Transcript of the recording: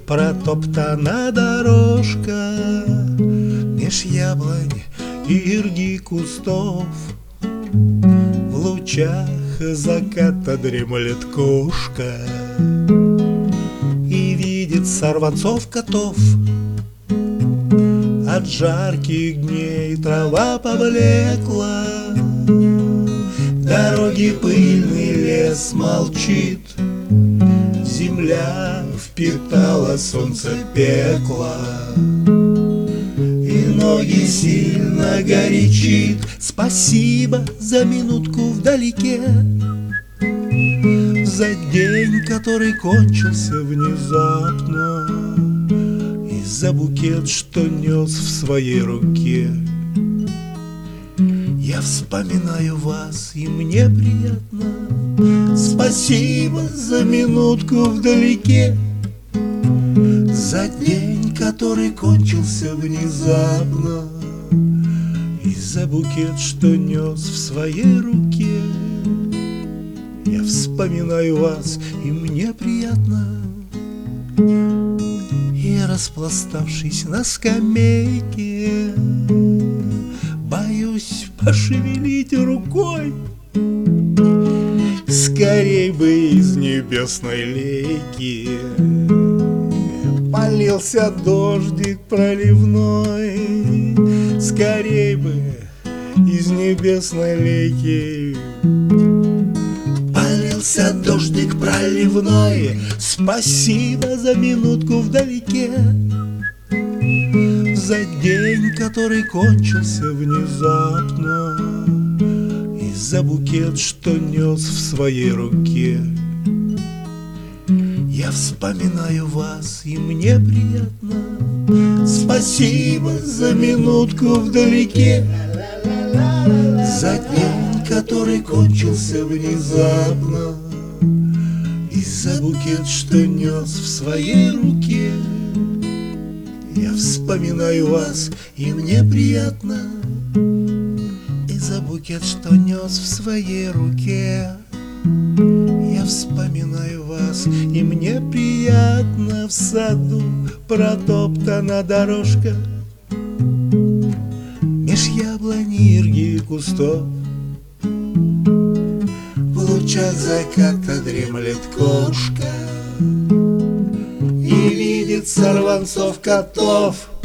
протоптана дорожка меж яблонь и ирги кустов. В лучах заката дремлет кошка и видит сорванцов котов. От жарких дней трава поблекла, дороги пыльный лес молчит, земля впитала солнце пекла, и ноги сильно горячит. Спасибо за минутку вдалеке, за день, который кончился внезапно, и за букет, что нес в своей руке. Я вспоминаю вас, и мне приятно. Спасибо за минутку вдалеке, за день, который кончился внезапно, и за букет, что нес в своей руке. Я вспоминаю вас, и мне приятно. И распластавшись на скамейке, боюсь пошевелить рукой. Скорей бы из небесной лейки полился дождик проливной. Скорей бы из небесной лейки полился дождик проливной. Спасибо за минутку вдалеке, за день, который кончился внезапно, и за букет, что нес в своей руке. Я вспоминаю вас, и мне приятно. Спасибо за минутку вдалеке, за день, который кончился внезапно, и за букет, что нес в своей руке. Я вспоминаю вас, и мне приятно, и за букет, что нес в своей руке. Я вспоминаю вас, и мне приятно. В саду протоптана дорожка меж яблони, ирги и кустов. В лучах заката дремлет кошка и видит сорванцов котов.